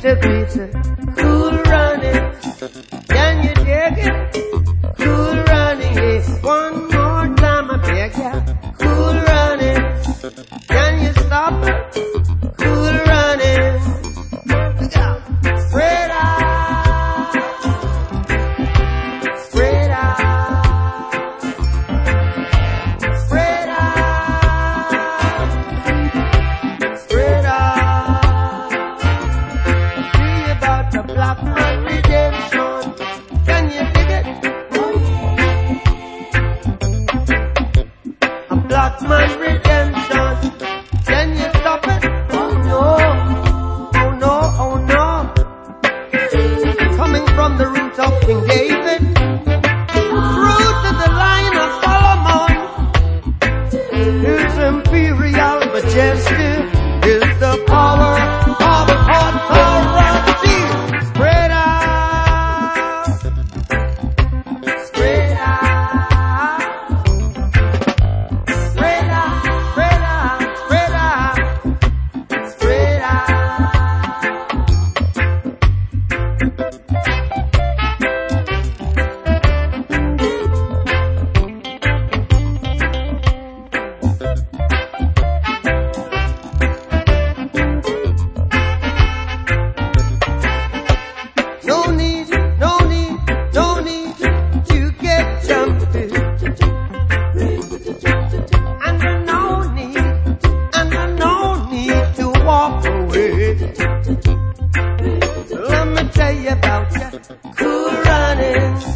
Mr. Greaser. Cool running, can you take it? Cool running, yes. One more time I beg ya. Cool running, can you stop it? Cool running, spread out, spread out, spread out, spread out. See about the Black Man redemption. Can you dig it? A Black Man redemption. Can you stop it? Oh no, oh no, oh no. Coming from the roots of King David, through to the line of Solomon, His imperial majesty is the power of authority. Spread out, spread out, spread out, spread out, spread out, spread out. No need, no need, no need to get jumpy. And no need, and no need to walk away. Let me tell you about ya. Cool running,